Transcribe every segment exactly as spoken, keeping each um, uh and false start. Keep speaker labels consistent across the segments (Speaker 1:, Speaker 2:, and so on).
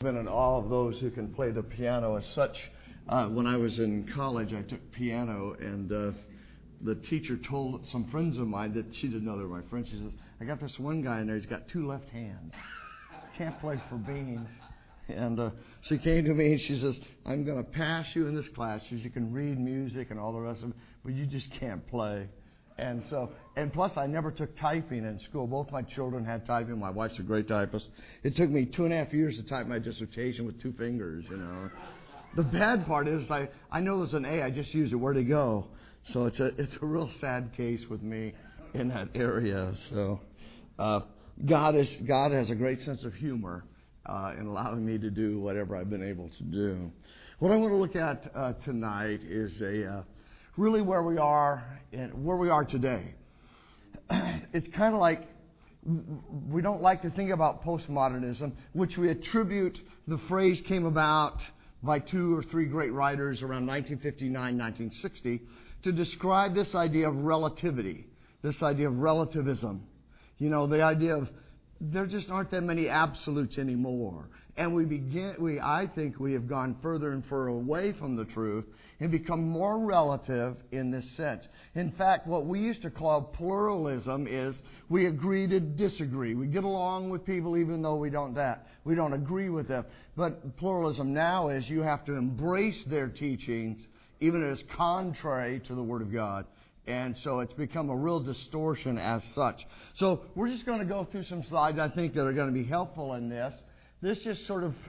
Speaker 1: Been in awe of those who can play the piano as such. Uh, when I was in college, I took piano, and uh, the teacher told some friends of mine that she didn't know they were my friends. She says, "I got this one guy in there. He's got two left hands. Can't play for beans." And uh, she came to me and she says, "I'm going to pass you in this class because you can read music and all the rest of it, but you just can't play." And so, and plus, I never took typing in school. Both my children had typing. My wife's a great typist. It took me two and a half years to type my dissertation with two fingers, you know. The bad part is I, I know there's an A. I just used it. Where'd it go? So it's a it's a real sad case with me in that area. So uh, God is God has a great sense of humor uh, in allowing me to do whatever I've been able to do. What I want to look at uh, tonight is a uh, really where we are and where we are today. It's kind of like we don't like to think about postmodernism, which we attribute, the phrase came about by two or three great writers around nineteen fifty-nine, nineteen sixty, to describe this idea of relativity, this idea of relativism. You know, the idea of there just aren't that many absolutes anymore. And we begin, we, I think we have gone further and further away from the truth and become more relative in this sense. In fact, what we used to call pluralism is we agree to disagree. We get along with people even though we don't that we don't agree with them. But pluralism now is you have to embrace their teachings even if it's contrary to the Word of God. And so it's become a real distortion as such. So we're just going to go through some slides I think that are going to be helpful in this. This just sort of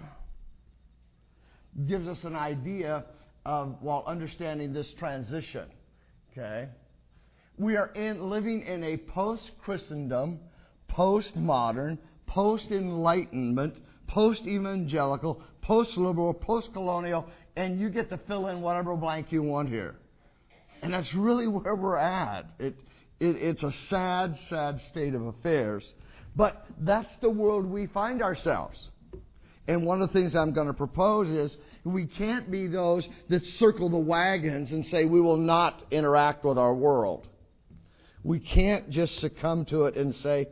Speaker 1: gives us an idea of, while understanding this transition. Okay? We are in, living in a post-Christendom, post-modern, post-enlightenment, post-evangelical, post-liberal, post-colonial, and you get to fill in whatever blank you want here. And that's really where we're at. It, it, it's a sad, sad state of affairs. But that's the world we find ourselves. And one of the things I'm going to propose is we can't be those that circle the wagons and say we will not interact with our world. We can't just succumb to it and say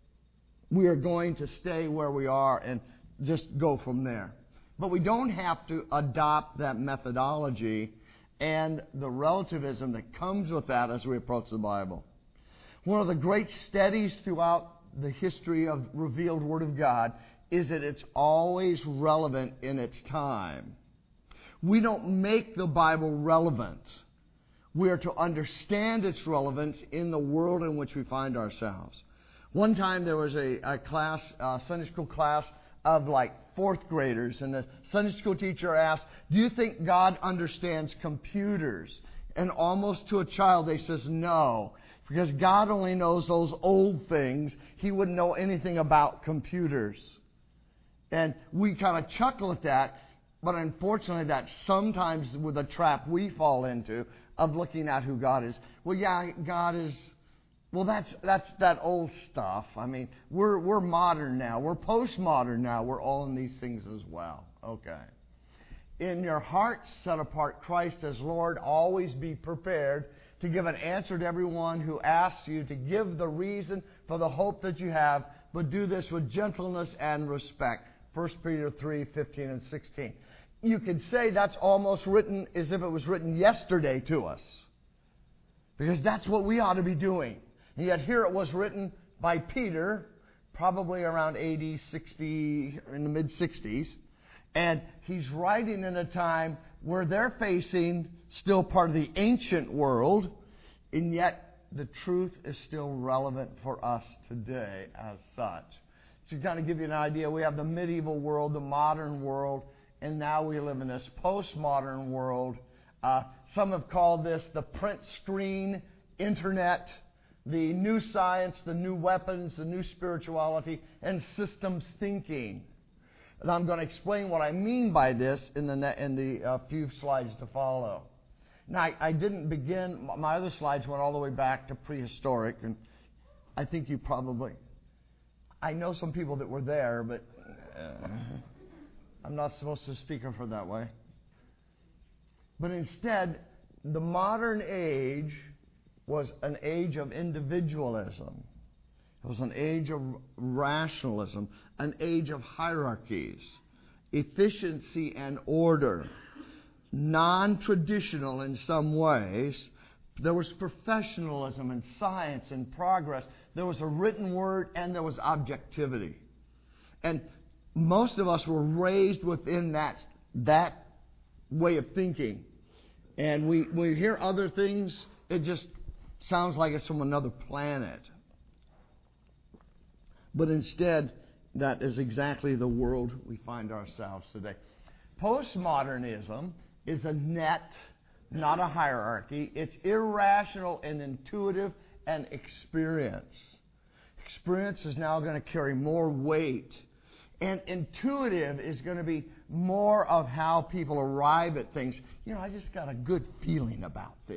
Speaker 1: we are going to stay where we are and just go from there. But we don't have to adopt that methodology and the relativism that comes with that as we approach the Bible. One of the great studies throughout the history of revealed Word of God is that it's always relevant in its time. We don't make the Bible relevant. We are to understand its relevance in the world in which we find ourselves. One time there was a, a class, a Sunday school class of like fourth graders, and the Sunday school teacher asked, "Do you think God understands computers?" And almost to a child they says, "No, because God only knows those old things. He wouldn't know anything about computers." And we kind of chuckle at that, but unfortunately that's sometimes with a trap we fall into of looking at who God is. Well, yeah, God is, well, that's that's that old stuff. I mean, we're we're modern now. We're postmodern now. We're all in these things as well. Okay. In your heart, set apart Christ as Lord. Always be prepared to give an answer to everyone who asks you to give the reason for the hope that you have, but do this with gentleness and respect. First Peter three, fifteen and sixteen. You could say that's almost written as if it was written yesterday to us, because that's what we ought to be doing. And yet here it was written by Peter, probably around A D sixty, in the mid-sixties, and he's writing in a time where they're facing still part of the ancient world, and yet the truth is still relevant for us today as such. To kind of give you an idea, we have the medieval world, the modern world, and now we live in this postmodern world. Uh, some have called this the print screen, internet, the new science, the new weapons, the new spirituality, and systems thinking. And I'm going to explain what I mean by this in the ne- in the uh, few slides to follow. Now, I, I didn't begin, my other slides went all the way back to prehistoric, and I think you probably, I know some people that were there, but uh, I'm not supposed to speak of her that way. But instead, the modern age was an age of individualism. It was an age of rationalism, an age of hierarchies. efficiency and order. Non-traditional in some ways. There was professionalism and science and progress. There was a written word and there was objectivity. And most of us were raised within that, that way of thinking. And we, we hear other things, it just sounds like it's from another planet. But instead, that is exactly the world we find ourselves today. Postmodernism is a net, not a hierarchy. It's irrational and intuitive and experience. Experience is now going to carry more weight. And intuitive is going to be more of how people arrive at things. You know, I just got a good feeling about this.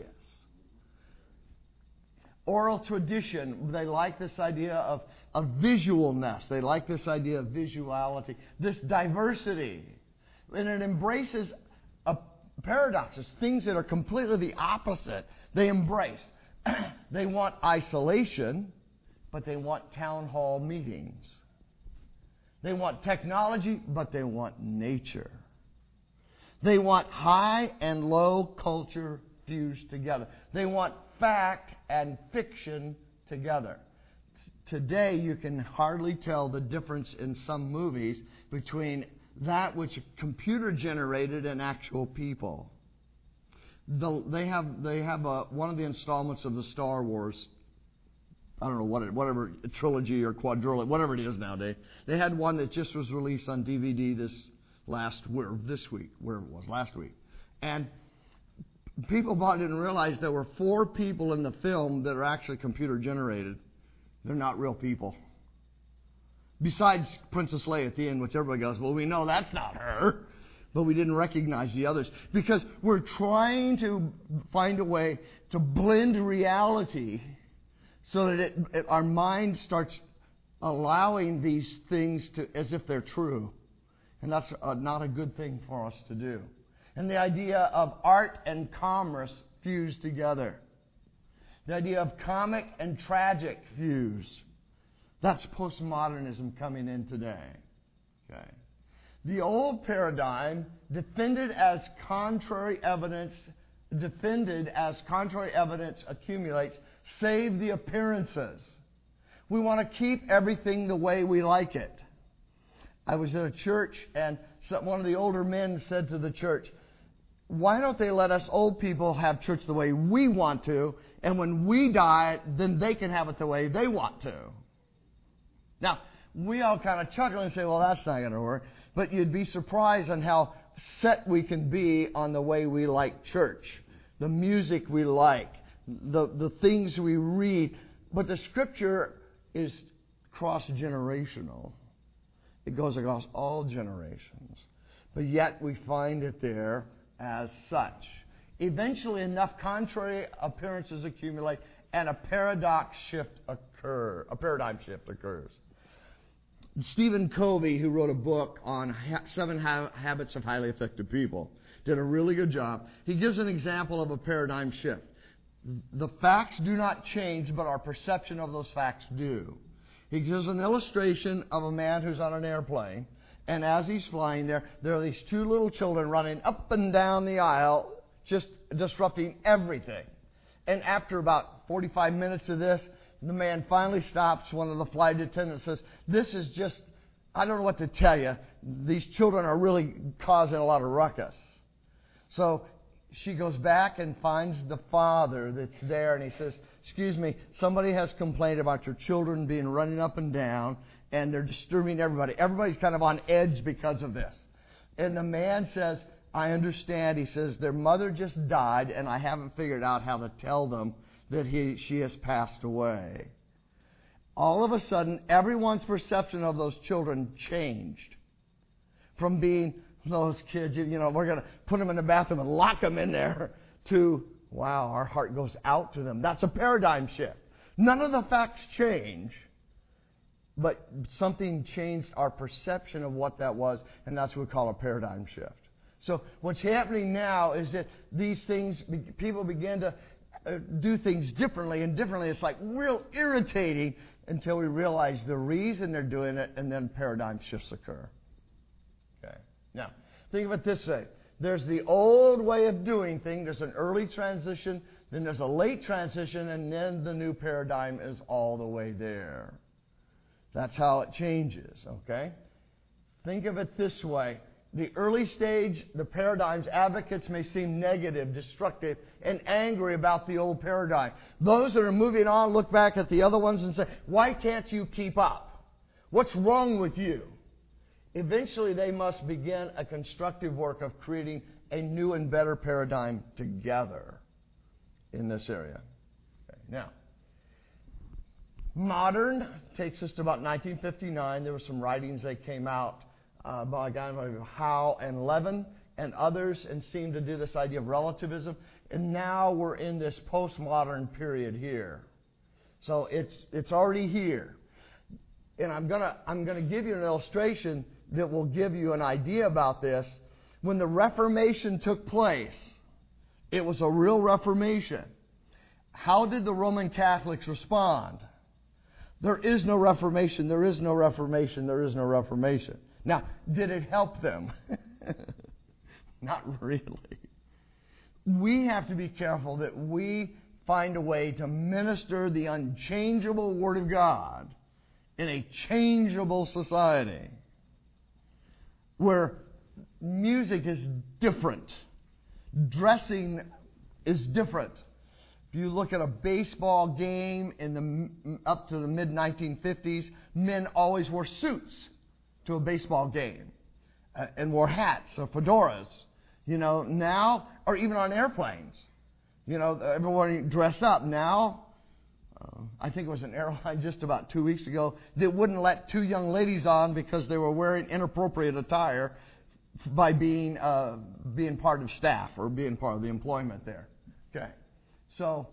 Speaker 1: Oral tradition, they like this idea of, of visualness. They like this idea of visuality, this diversity. And it embraces a paradoxes, things that are completely the opposite. They embrace. They want isolation, but they want town hall meetings. They want technology, but they want nature. They want high and low culture fused together. They want fact and fiction together. Today, you can hardly tell the difference in some movies between that which computer generated and actual people. The, they have they have a, one of the installments of the Star Wars. I don't know what it, whatever trilogy or quadrilogy, whatever it is nowadays. They had one that just was released on D V D this last where this week, where it was last week, and people probably didn't realize there were four people in the film that are actually computer generated. They're not real people. Besides Princess Leia at the end, which everybody goes, well, we know that's not her. But we didn't recognize the others. Because we're trying to find a way to blend reality so that it, it, our mind starts allowing these things to as if they're true. And that's uh, not a good thing for us to do. And the idea of art and commerce fused together. The idea of comic and tragic fuse. That's postmodernism coming in today. Okay. The old paradigm, defended as contrary evidence, defended as contrary evidence accumulates, save the appearances. We want to keep everything the way we like it. I was at a church and some, one of the older men said to the church, why don't they let us old people have church the way we want to, and when we die, then they can have it the way they want to. Now, we all kind of chuckle and say, well, that's not going to work. But you'd be surprised on how set we can be on the way we like church, the music we like, the, the things we read. But the Scripture is cross-generational. It goes across all generations. But yet we find it there as such. Eventually enough contrary appearances accumulate and a paradox shift occur, a paradigm shift occurs. Stephen Covey, who wrote a book on ha- seven ha- habits of highly effective people, did a really good job. He gives an example of a paradigm shift. The facts do not change, but our perception of those facts do. He gives an illustration of a man who's on an airplane, and as he's flying there, there are these two little children running up and down the aisle, just disrupting everything. And after about forty-five minutes of this, the man finally stops. One of the flight attendants says, this is just, I don't know what to tell you. These children are really causing a lot of ruckus. So she goes back and finds the father that's there, and he says, excuse me, somebody has complained about your children being running up and down, and they're disturbing everybody. Everybody's kind of on edge because of this. And the man says, I understand. He says, their mother just died, and I haven't figured out how to tell them that he, she has passed away. All of a sudden, everyone's perception of those children changed. From being those kids, you know, we're going to put them in the bathroom and lock them in there, to, wow, our heart goes out to them. That's a paradigm shift. None of the facts change, but something changed our perception of what that was, and that's what we call a paradigm shift. So what's happening now is that these things, people begin to do things differently and differently. It's like real irritating until we realize the reason they're doing it, and then paradigm shifts occur. Okay. Now, think of it this way. There's the old way of doing things. There's an early transition, then there's a late transition, and then the new paradigm is all the way there. That's how it changes, okay? Think of it this way. The early stage, the paradigm's advocates may seem negative, destructive, and angry about the old paradigm. Those that are moving on look back at the other ones and say, why can't you keep up? What's wrong with you? Eventually, they must begin a constructive work of creating a new and better paradigm together in this area. Okay, now, modern takes us to about nineteen fifty-nine. There were some writings that came out uh, by a guy named Howe and Levin and others, and seemed to do this idea of relativism. And now we're in this postmodern period here. So it's it's already here. And I'm gonna I'm gonna give you an illustration that will give you an idea about this. When the Reformation took place, it was a real Reformation. How did the Roman Catholics respond? There is no Reformation, there is no Reformation, there is no Reformation. Now, did it help them? Not really. We have to be careful that we find a way to minister the unchangeable Word of God in a changeable society where music is different, dressing is different. If you look at a baseball game in the up to the mid nineteen fifties, men always wore suits to a baseball game uh, and wore hats or fedoras. You know, now, or even on airplanes, you know, everyone dressed up. Now, uh, I think it was an airline just about two weeks ago that wouldn't let two young ladies on because they were wearing inappropriate attire by being uh, being part of staff or being part of the employment there. Okay, so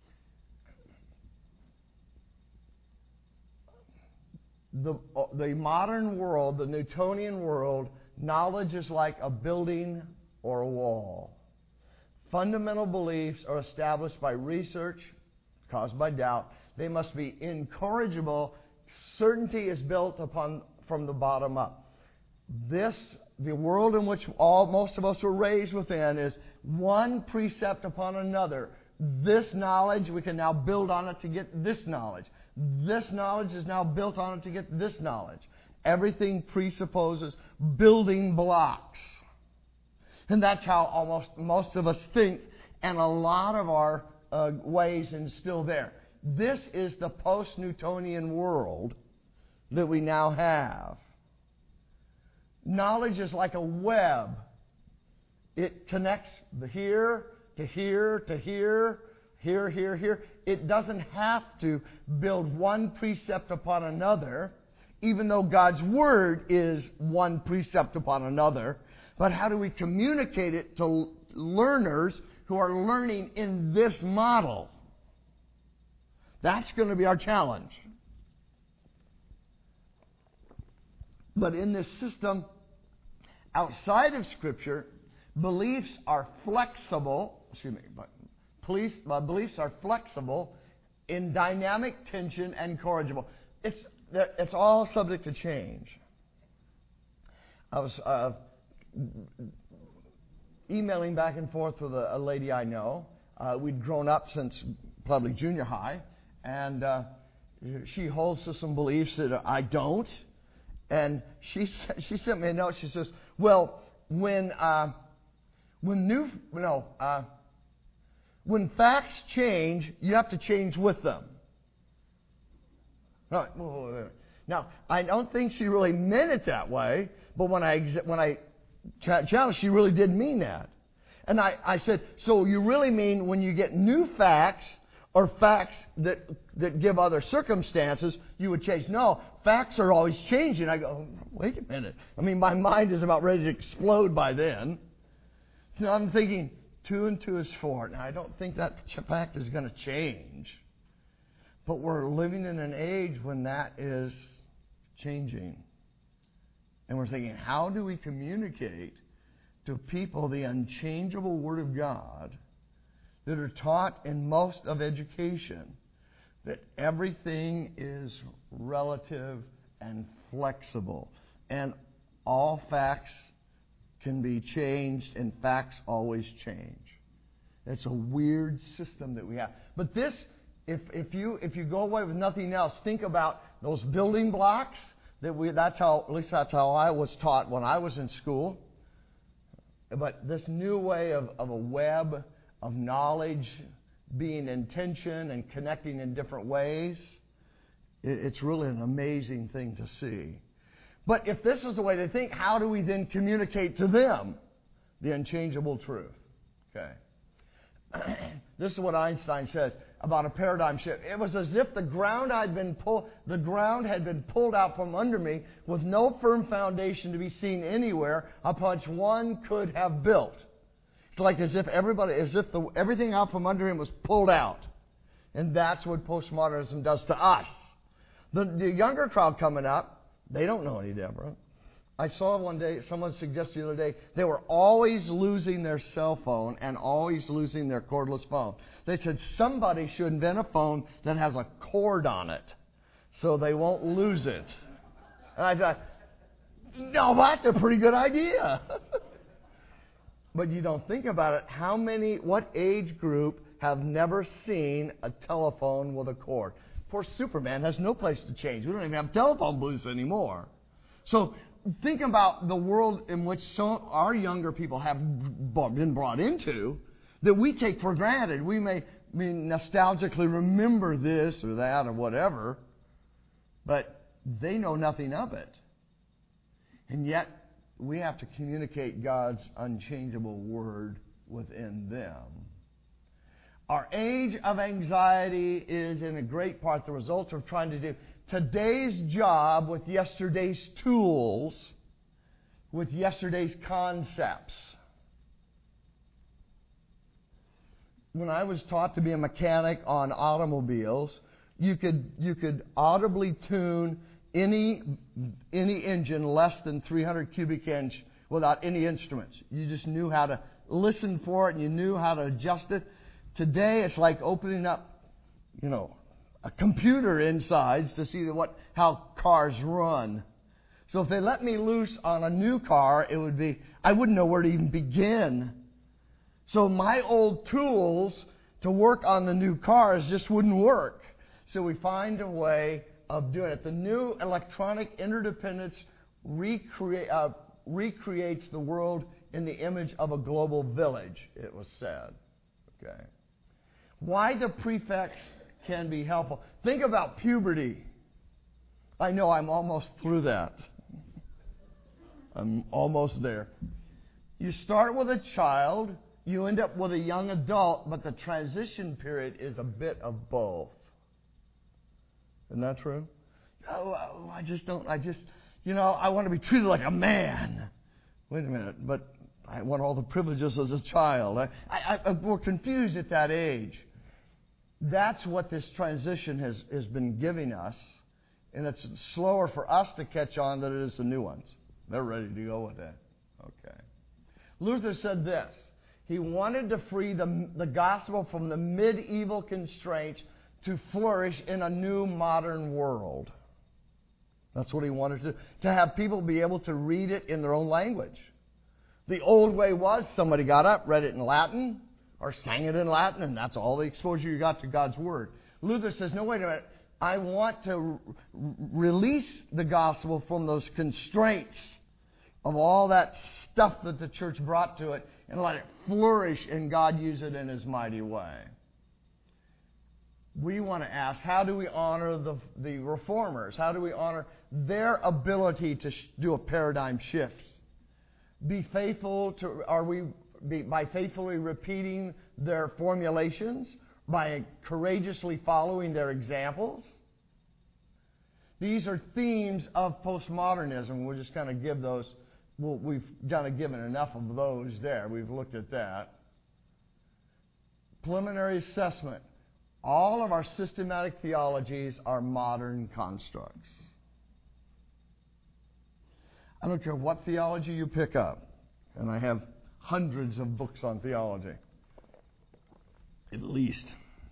Speaker 1: the the modern world, the Newtonian world, knowledge is like a building or a wall. Fundamental beliefs are established by research, caused by doubt. They must be incorrigible. Certainty is built upon from the bottom up. This, the world in which all most of us were raised within, is one precept upon another. This knowledge, we can now build on it to get this knowledge. This knowledge is now built on it to get this knowledge. Everything presupposes building blocks. And that's how almost most of us think, and a lot of our uh, ways instill there. This is the post-Newtonian world that we now have. Knowledge is like a web. It connects the here to here to here, here, here, here. It doesn't have to build one precept upon another, even though God's Word is one precept upon another. But how do we communicate it to learners who are learning in this model? That's going to be our challenge. But in this system, outside of Scripture, beliefs are flexible. Excuse me, but beliefs, uh, beliefs are flexible in dynamic tension and corrigible. It's it's all subject to change. I was uh, emailing back and forth with a, a lady I know. Uh, we'd grown up since probably junior high, and uh, she holds to some beliefs that I don't. And she she sent me a note. She says, "Well, when uh, when new no uh, when facts change, you have to change with them." Now, I don't think she really meant it that way, but when I when I challenged, she really did mean that. And I, I said, "So you really mean when you get new facts or facts that that give other circumstances, you would change?" No, facts are always changing. I go, wait a minute. I mean, my mind is about ready to explode by then. So I'm thinking, two and two is four. Now, I don't think that fact is going to change. But we're living in an age when that is changing. And we're thinking, how do we communicate to people the unchangeable Word of God that are taught in most of education, that everything is relative and flexible, and all facts can be changed, and facts always change. It's a weird system that we have. But this, if if you if you go away with nothing else, think about those building blocks that we. That's how, at least that's how I was taught when I was in school. But this new way of, of a web of knowledge being in tension and connecting in different ways, it, it's really an amazing thing to see. But if this is the way they think, how do we then communicate to them the unchangeable truth? Okay. This is what Einstein says about a paradigm shift. It was as if the ground had been pulled, the ground had been pulled out from under me with no firm foundation to be seen anywhere upon which one could have built. It's like as if everybody, as if the, everything out from under him was pulled out. And that's what postmodernism does to us. The, the younger crowd coming up, they don't know any Deborah. I saw one day, someone suggested the other day, they were always losing their cell phone and always losing their cordless phone. They said somebody should invent a phone that has a cord on it so they won't lose it. And I thought, no, that's a pretty good idea. But you don't think about it. How many, what age group have never seen a telephone with a cord? Poor Superman has no place to change. We don't even have telephone booths anymore. So think about the world in which some, our younger people have been brought into that we take for granted. We may, may nostalgically remember this or that or whatever, but they know nothing of it. And yet, we have to communicate God's unchangeable word within them. Our age of anxiety is in a great part the result of trying to do today's job with yesterday's tools, with yesterday's concepts. When I was taught to be a mechanic on automobiles, you could you could audibly tune any any engine less than three hundred cubic inch without any instruments. You just knew how to listen for it and you knew how to adjust it. Today it's like opening up, you know, a computer inside to see what how cars run. So if they let me loose on a new car, it would be I wouldn't know where to even begin. So my old tools to work on the new cars just wouldn't work. So we find a way of doing it. The new electronic interdependence recreate, uh, recreates the world in the image of a global village, it was said. Okay. Why the prefix can be helpful. Think about puberty. I know I'm almost through that. I'm almost there. You start with a child, you end up with a young adult, but the transition period is a bit of both. Isn't that true? Oh, I just don't, I just, you know, I want to be treated like a man. Wait a minute, but I want all the privileges as a child. I, I, I, we're confused at that age. That's what this transition has, has been giving us, and it's slower for us to catch on than it is the new ones. They're ready to go with it. Okay. Luther said this. He wanted to free the, the gospel from the medieval constraints to flourish in a new modern world. That's what he wanted to do. To have people be able to read it in their own language. The old way was somebody got up, read it in Latin, or sang it in Latin, and that's all the exposure you got to God's Word. Luther says, no, wait a minute. I want to r- release the gospel from those constraints of all that stuff that the church brought to it and let it flourish and God use it in His mighty way. We want to ask, how do we honor the, the reformers? How do we honor their ability to sh- do a paradigm shift? Be faithful to, are we be, by faithfully repeating their formulations? By courageously following their examples? These are themes of postmodernism. We'll just kind of give those, well, we've kind of given enough of those there. We've looked at that. Preliminary assessment. All of our systematic theologies are modern constructs. I don't care what theology you pick up, and I have hundreds of books on theology, at least.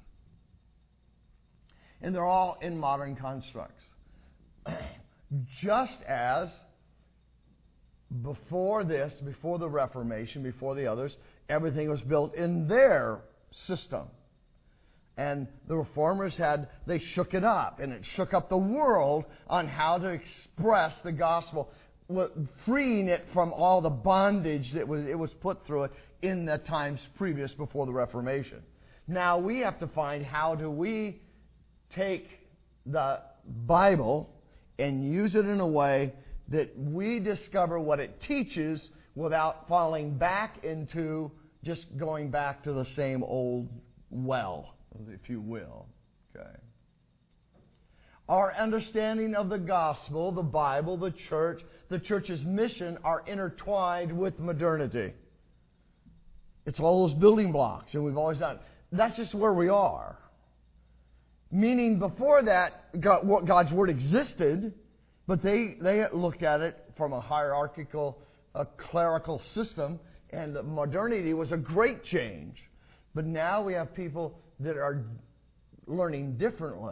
Speaker 1: And they're all in modern constructs. Just as before this, before the Reformation, before the others, everything was built in their system. And the Reformers had, they shook it up, and it shook up the world on how to express the gospel, freeing it from all the bondage that was, it was put through it in the times previous before the Reformation. Now we have to find how do we take the Bible and use it in a way that we discover what it teaches without falling back into just going back to the same old well, if you will. Okay. Our understanding of the gospel, the Bible, the church, the church's mission are intertwined with modernity. It's all those building blocks, and we've always done. That's just where we are. Meaning before that, God, God's Word existed, but they, they looked at it from a hierarchical, a clerical system, and the modernity was a great change. But now we have people that are learning differently.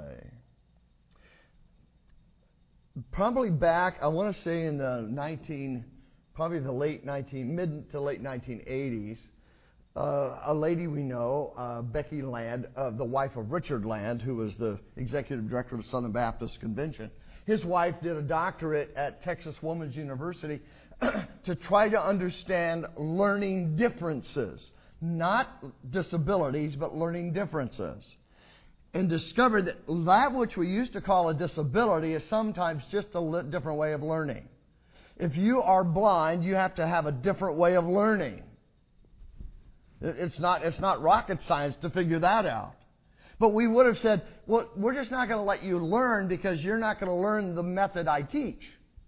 Speaker 1: Probably back, I want to say in the nineteen, probably the late nineteen, mid to late nineteen eighties, uh, a lady we know, uh, Becky Land, uh, the wife of Richard Land, who was the executive director of the Southern Baptist Convention. His wife did a doctorate at Texas Woman's University to try to understand learning differences. Not disabilities, but learning differences. And discovered that that which we used to call a disability is sometimes just a different way of learning. If you are blind, you have to have a different way of learning. It's not, it's not rocket science to figure that out. But we would have said, well, we're just not going to let you learn because you're not going to learn the method I teach.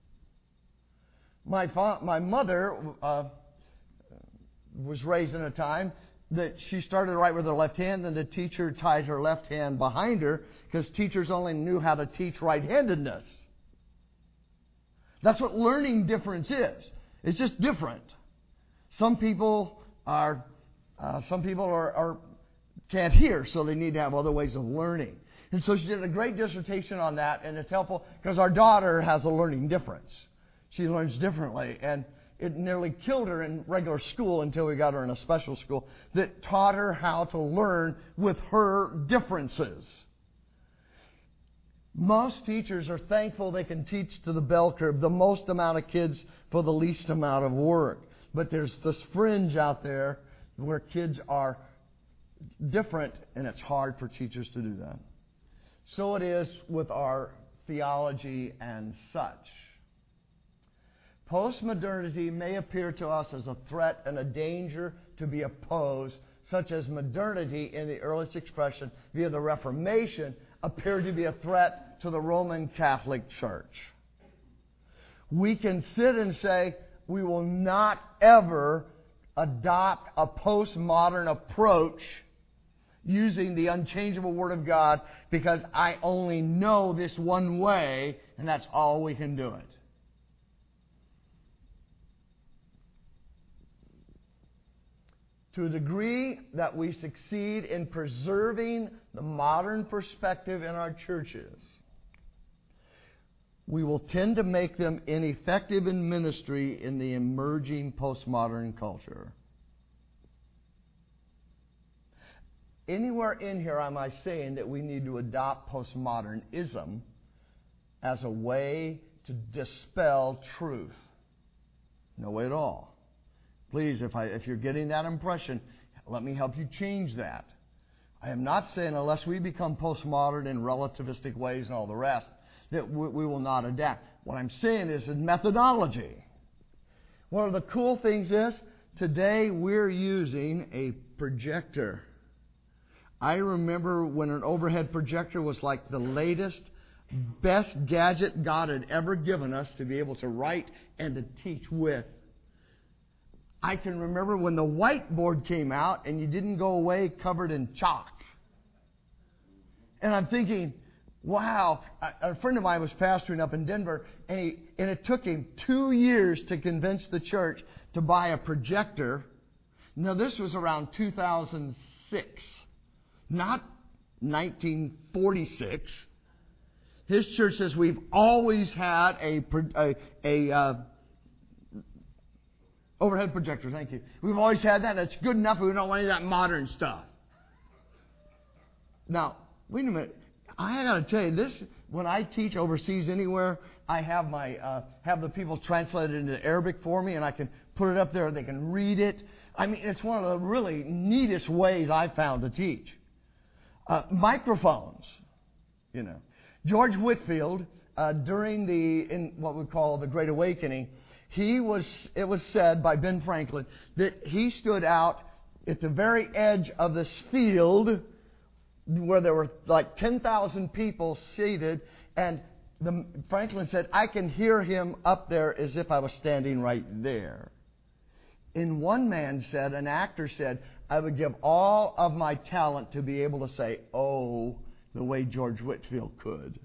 Speaker 1: My fa- my mother uh, was raised in a time that she started to write with her left hand, and the teacher tied her left hand behind her because teachers only knew how to teach right-handedness. That's what learning difference is. It's just different. Some people are, uh, some people are, are can't hear, so they need to have other ways of learning. And so she did a great dissertation on that, and it's helpful because our daughter has a learning difference. She learns differently, and it nearly killed her in regular school until we got her in a special school that taught her how to learn with her differences. Most teachers are thankful they can teach to the bell curve the most amount of kids for the least amount of work. But there's this fringe out there where kids are different, and it's hard for teachers to do that. So it is with our theology and such. Postmodernity may appear to us as a threat and a danger to be opposed, such as modernity in the earliest expression via the Reformation appeared to be a threat to the Roman Catholic Church. We can sit and say we will not ever adopt a postmodern approach using the unchangeable Word of God because I only know this one way, and that's all we can do it. To a degree that we succeed in preserving the modern perspective in our churches, we will tend to make them ineffective in ministry in the emerging postmodern culture. Anywhere in here am I saying that we need to adopt postmodernism as a way to dispel truth? No way at all. Please, if, I, if you're getting that impression, let me help you change that. I am not saying unless we become postmodern in relativistic ways and all the rest, that we, we will not adapt. What I'm saying is in methodology. One of the cool things is, today we're using a projector. I remember when an overhead projector was like the latest, best gadget God had ever given us to be able to write and to teach with. I can remember when the whiteboard came out and you didn't go away covered in chalk. And I'm thinking, wow, a friend of mine was pastoring up in Denver, and, he, and it took him two years to convince the church to buy a projector. Now, this was around two thousand six, not nineteen forty-six. His church says we've always had a, a, a uh, Overhead projector, thank you. We've always had that. It's good enough. We don't want any of that modern stuff. Now, wait a minute. I got to tell you, this, when I teach overseas anywhere, I have my uh, have the people translate it into Arabic for me, and I can put it up there. They can read it. I mean, it's one of the really neatest ways I've found to teach. Uh, microphones, you know. George Whitefield, uh, during the in what we call the Great Awakening, he was. It was said by Ben Franklin that he stood out at the very edge of this field, where there were like ten thousand people seated, and the, Franklin said, I can hear him up there as if I was standing right there. And one man said, an actor said, I would give all of my talent to be able to say, oh, the way George Whitefield could.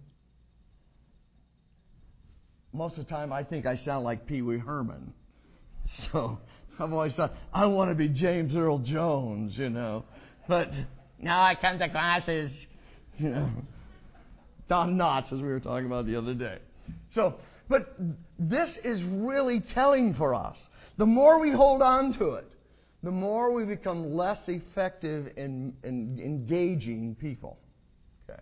Speaker 1: Most of the time, I think I sound like Pee Wee Herman. So I've always thought, I want to be James Earl Jones, you know. But now I come to classes, you know, Don Knotts, as we were talking about the other day. So, but this is really telling for us. The more we hold on to it, the more we become less effective in, in engaging people. Okay.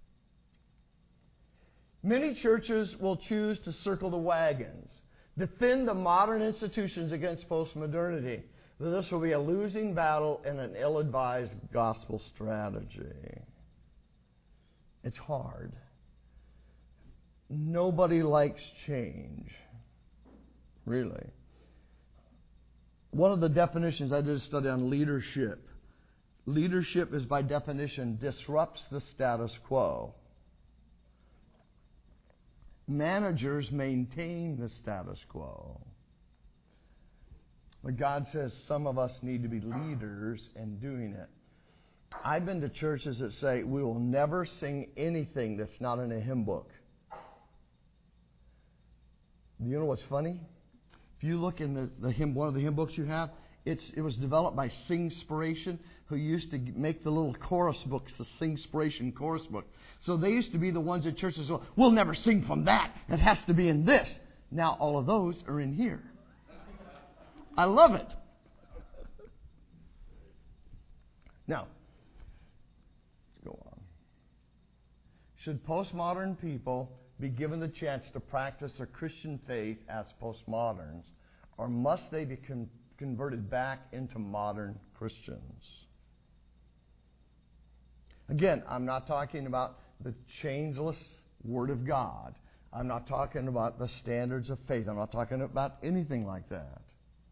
Speaker 1: Many churches will choose to circle the wagons, defend the modern institutions against postmodernity. This will be a losing battle and an ill-advised gospel strategy. It's hard. Nobody likes change. Really. One of the definitions, I did a study on leadership. Leadership is by definition disrupts the status quo. Managers maintain the status quo. But God says some of us need to be leaders in doing it. I've been to churches that say we will never sing anything that's not in a hymn book. You know what's funny? If you look in the, the hymn, one of the hymn books you have, it's, it was developed by Singspiration, who used to make the little chorus books, the Singspiration chorus book. So they used to be the ones at churches who, we'll never sing from that. It has to be in this. Now all of those are in here. I love it. Now, let's go on. Should postmodern people be given the chance to practice their Christian faith as postmoderns, or must they be con- converted back into modern Christians? Again, I'm not talking about the changeless Word of God. I'm not talking about the standards of faith. I'm not talking about anything like that.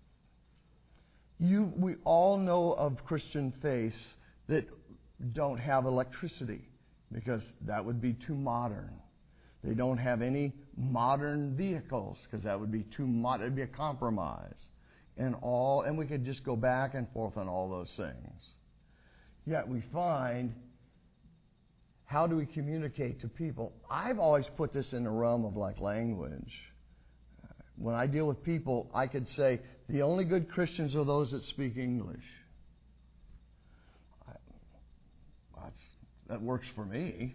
Speaker 1: You, we all know of Christian faiths that don't have electricity because that would be too modern. They don't have any modern vehicles because that would be too modern. It'd be a compromise, and all, and we could just go back and forth on all those things. Yet we find, how do we communicate to people? I've always put this in the realm of like language. When I deal with people, I could say the only good Christians are those that speak English. I, that's, that works for me.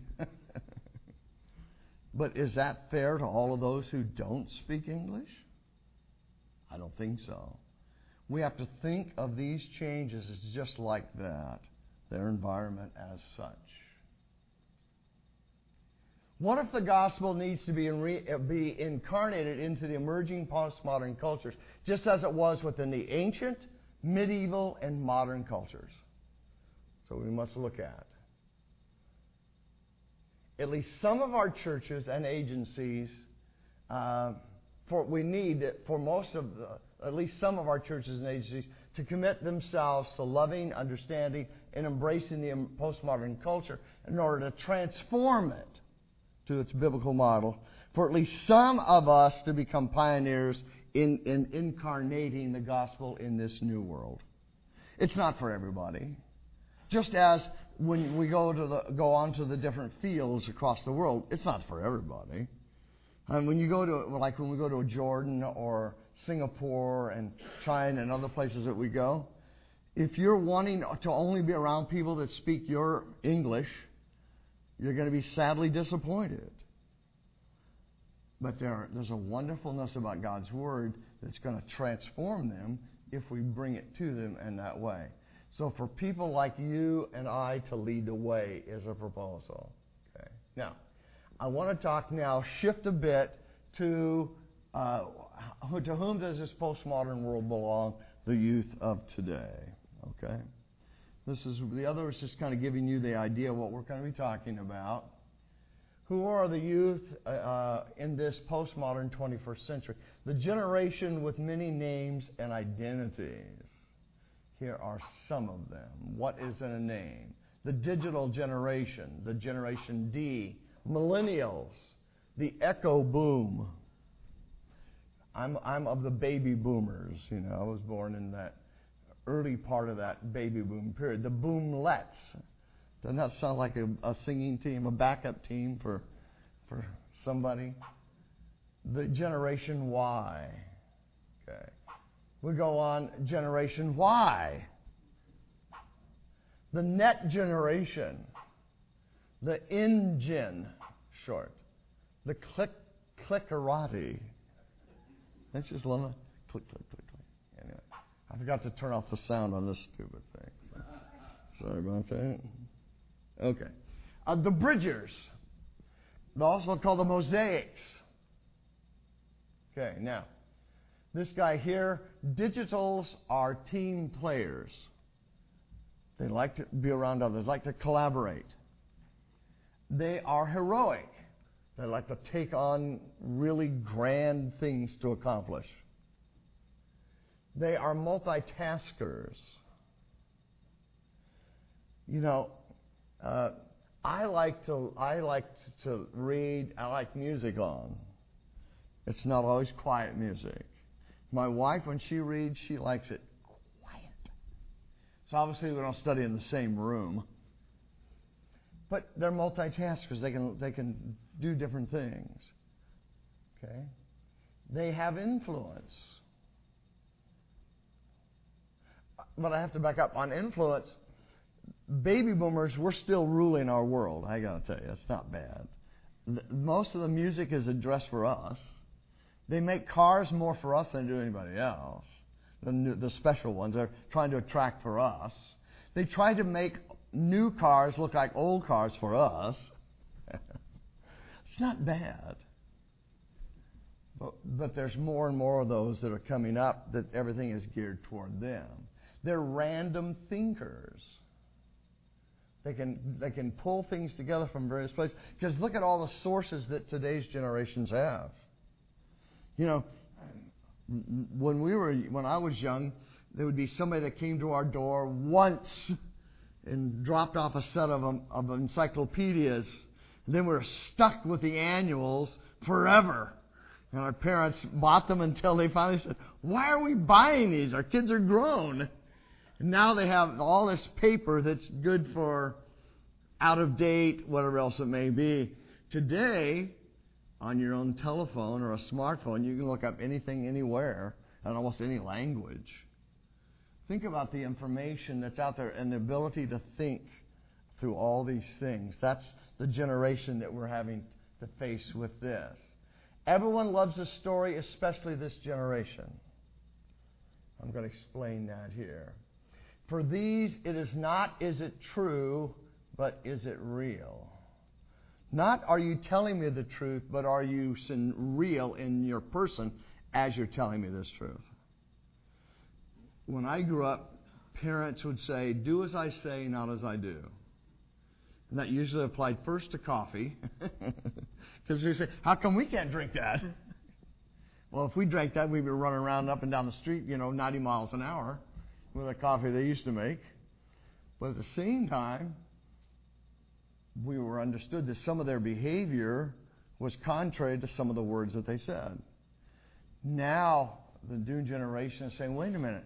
Speaker 1: But is that fair to all of those who don't speak English? I don't think so. We have to think of these changes as just like that, their environment as such. What if the gospel needs to be, in, be incarnated into the emerging postmodern cultures, just as it was within the ancient, medieval, and modern cultures? So we must look at. At least some of our churches and agencies, uh, for we need for most of the, at least some of our churches and agencies to commit themselves to loving, understanding, and embracing the postmodern culture in order to transform it to its biblical model. For at least some of us to become pioneers in, in incarnating the gospel in this new world. It's not for everybody. Just as when we go to the go on to the different fields across the world, it's not for everybody. And when you go to, like when we go to Jordan or Singapore and China and other places that we go, if you're wanting to only be around people that speak your English, you're going to be sadly disappointed. But there, there's a wonderfulness about God's Word that's going to transform them if we bring it to them in that way. So for people like you and I to lead the way is a proposal. Okay. Now, I want to talk now, shift a bit to uh, to whom does this postmodern world belong? The youth of today. Okay. This is the other is just kind of giving you the idea of what we're going to be talking about. Who are the youth uh, in this postmodern twenty-first century? The generation with many names and identities. Here are some of them. What is in a name? The digital generation, the Generation D, millennials, the echo boom. I'm I'm of the baby boomers. You know, I was born in that early part of that baby boom period. The boomlets. Doesn't that sound like a, a singing team, a backup team for for somebody? The Generation Y. Okay. We go on, Generation Y. The net generation. The InGen, short. The click clickerati. That's just one of click, click, click, click. Anyway, I forgot to turn off the sound on this stupid thing. So, sorry about that. Okay. Uh, the Bridgers. They're also called the Mosaics. Okay, now, this guy here, digitals are team players. They like to be around others, like to collaborate. They are heroic. They like to take on really grand things to accomplish. They are multitaskers. You know, uh, I like to I like to read. I like music on. It's not always quiet music. My wife, when she reads, she likes it quiet. So obviously we don't study in the same room. But they're multitaskers. They can they can do different things. Okay? They have influence. But I have to back up on influence. Baby boomers, we're still ruling our world. I got to tell you, it's not bad. The, most of the music is addressed for us. They make cars more for us than do anybody else. The, new, the special ones are trying to attract for us. They try to make new cars look like old cars for us. It's not bad. But, but there's more and more of those that are coming up that everything is geared toward them. They're random thinkers. They can they can pull things together from various places. Because look at all the sources that today's generations have. You know, when we were when I was young, there would be somebody that came to our door once and dropped off a set of um, of encyclopedias. And then we were stuck with the annuals forever. And our parents bought them until they finally said, "Why are we buying these? Our kids are grown." And now they have all this paper that's good for out of date, whatever else it may be. Today, on your own telephone or a smartphone, you can look up anything, anywhere, in almost any language. Think about the information that's out there and the ability to think through all these things. That's the generation that we're having to face with this. Everyone loves a story, especially this generation. I'm going to explain that here. For these, it is not, is it true, but is it real? Not, are you telling me the truth, but are you real in your person as you're telling me this truth? When I grew up, parents would say, "Do as I say, not as I do." And that usually applied first to coffee. Because they say, "How come we can't drink that?" Well, if we drank that, we'd be running around up and down the street, you know, ninety miles an hour with the coffee they used to make. But at the same time, we were understood that some of their behavior was contrary to some of the words that they said. Now, the new generation is saying, "Wait a minute.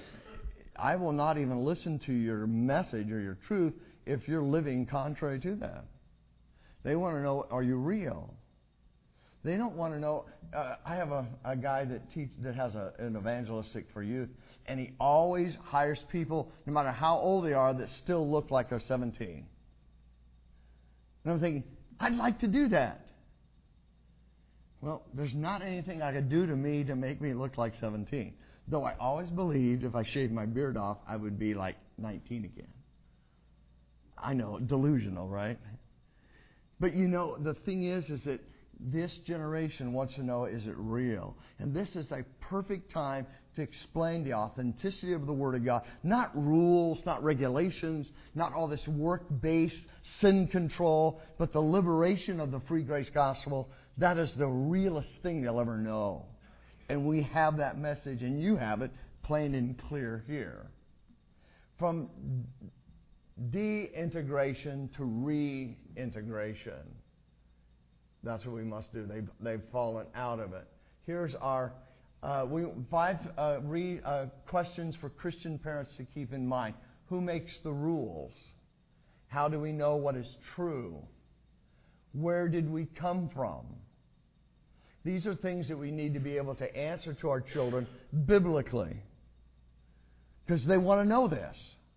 Speaker 1: I will not even listen to your message or your truth if you're living contrary to that." They want to know, are you real? They don't want to know. Uh, I have a, a guy that teach that has a, an evangelistic for youth, and he always hires people, no matter how old they are, that still look like they're seventeen. And I'm thinking, I'd like to do that. Well, there's not anything I could do to me to make me look like seventeen. Though I always believed if I shaved my beard off, I would be like nineteen again. I know, delusional, right? But you know, the thing is, is that this generation wants to know, is it real? And this is a perfect time to explain the authenticity of the Word of God. Not rules, not regulations, not all this work-based sin control, but the liberation of the free grace gospel. That is the realest thing they'll ever know. And we have that message, and you have it plain and clear here. From de-integration to reintegration. That's what we must do. They've, they've fallen out of it. Here's our uh, we, five uh, re, uh, questions for Christian parents to keep in mind. Who makes the rules? How do we know what is true? Where did we come from? These are things that we need to be able to answer to our children biblically, because they want to know this.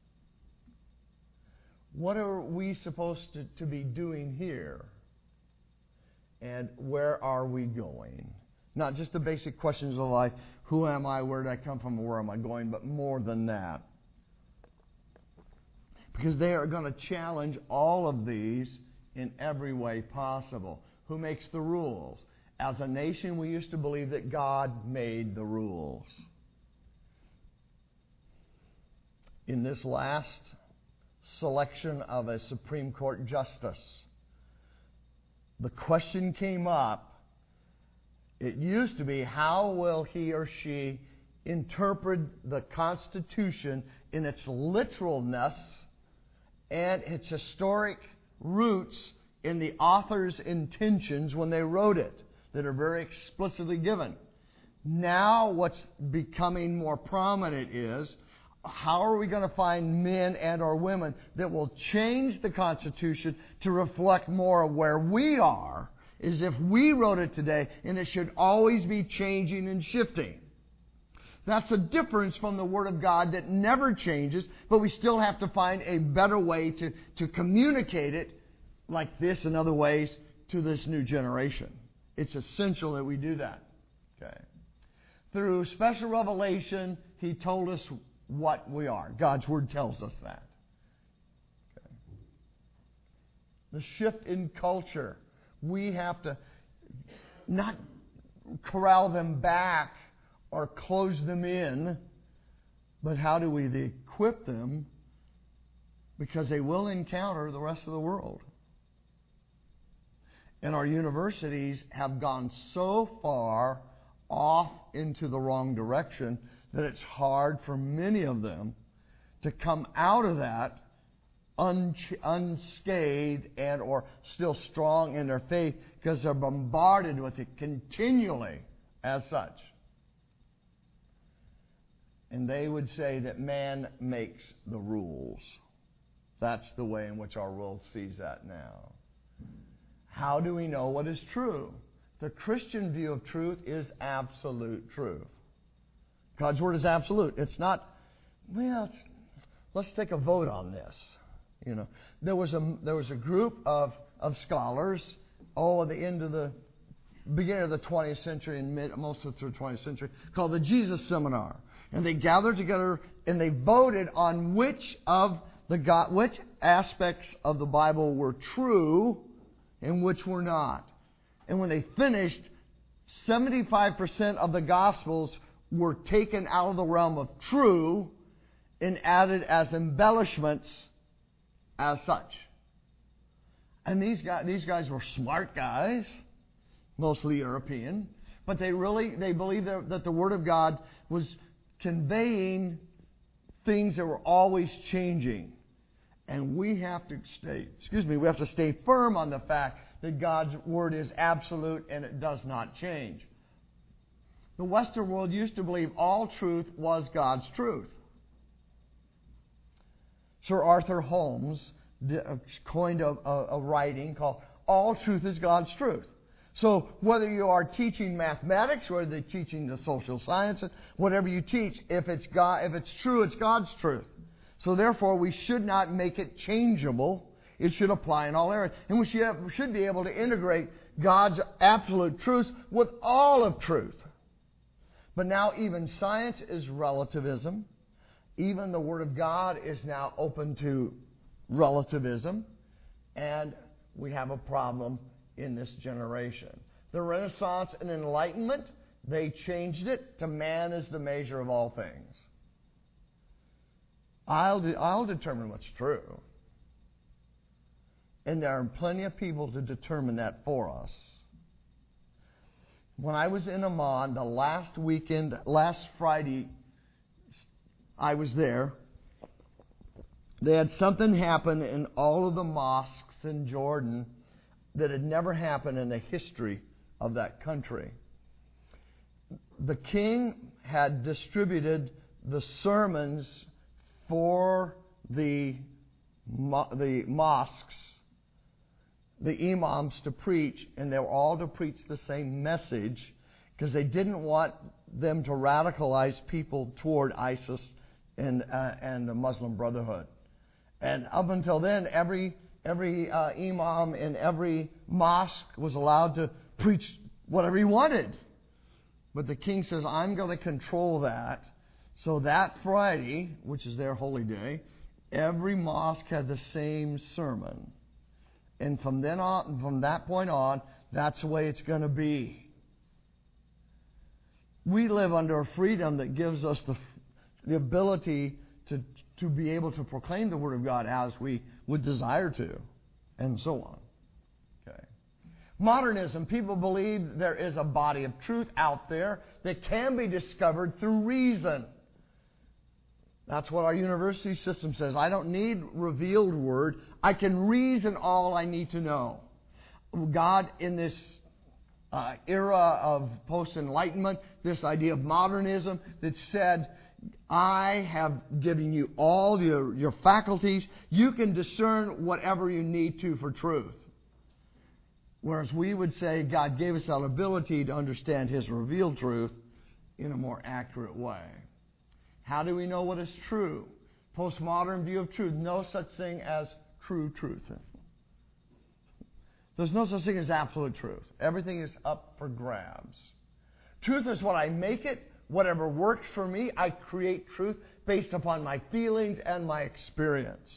Speaker 1: What are we supposed to, to be doing here? And where are we going? Not just the basic questions of life. Who am I? Where did I come from? Where am I going? But more than that. Because they are going to challenge all of these in every way possible. Who makes the rules? As a nation, we used to believe that God made the rules. In this last selection of a Supreme Court justice, the question came up. It used to be, how will he or she interpret the Constitution in its literalness and its historic roots in the author's intentions when they wrote it, that are very explicitly given. Now what's becoming more prominent is, how are we going to find men and or women that will change the Constitution to reflect more of where we are, as if we wrote it today, and it should always be changing and shifting. That's a difference from the Word of God that never changes, but we still have to find a better way to, to communicate it, like this and other ways, to this new generation. It's essential that we do that. Okay. Through special revelation, He told us what we are. God's Word tells us that. Okay. The shift in culture. We have to not corral them back or close them in, but how do we equip them? Because they will encounter the rest of the world. And our universities have gone so far off into the wrong direction that it's hard for many of them to come out of that unscathed and or still strong in their faith, because they're bombarded with it continually as such. And they would say that man makes the rules. That's the way in which our world sees that now. How do we know what is true? The Christian view of truth is absolute truth. God's Word is absolute. It's not, well, it's, let's take a vote on this. You know, there was a there was a group of, of scholars, all at the end of the beginning of the twentieth century and mid most of the twentieth century, called the Jesus Seminar, and they gathered together and they voted on which of the God, which aspects of the Bible were true and which were not. And when they finished, seventy-five percent of the Gospels were taken out of the realm of true and added as embellishments as such. And these guys, these guys were smart guys, mostly European, but they really, they believed that, that the Word of God was conveying things that were always changing. And we have to stay, excuse me, we have to stay firm on the fact that God's Word is absolute and it does not change. The Western world used to believe all truth was God's truth. Sir Arthur Holmes coined a, a, a writing called All Truth is God's Truth. So whether you are teaching mathematics, whether you're teaching the social sciences, whatever you teach, if it's God, if it's true, it's God's truth. So therefore, we should not make it changeable. It should apply in all areas. And we should, have, we should be able to integrate God's absolute truth with all of truth. But now even science is relativism. Even the Word of God is now open to relativism. And we have a problem in this generation. The Renaissance and Enlightenment, they changed it to man is the measure of all things. I'll, de- I'll determine what's true. And there are plenty of people to determine that for us. When I was in Amman, the last weekend, last Friday, I was there. They had something happen in all of the mosques in Jordan that had never happened in the history of that country. The king had distributed the sermons for the, the mosques, the imams to preach, and they were all to preach the same message because they didn't want them to radicalize people toward ISIS and uh, and the Muslim Brotherhood. And up until then, every every uh, imam in every mosque was allowed to preach whatever he wanted. But the king says, I'm going to control that. So that Friday, which is their holy day, every mosque had the same sermon. And from then on, from that point on, that's the way it's going to be. We live under a freedom that gives us the, the ability to, to be able to proclaim the Word of God as we would desire to, and so on. Okay. Modernism, people believe there is a body of truth out there that can be discovered through reason. That's what our university system says. I don't need revealed word. I can reason all I need to know. God, in this uh, era of post-enlightenment, this idea of modernism that said, I have given you all your, your faculties. You can discern whatever you need to for truth. Whereas we would say God gave us that ability to understand His revealed truth in a more accurate way. How do we know what is true? Postmodern view of truth. No such thing as true truth. There's no such thing as absolute truth. Everything is up for grabs. Truth is what I make it. Whatever works for me, I create truth based upon my feelings and my experience.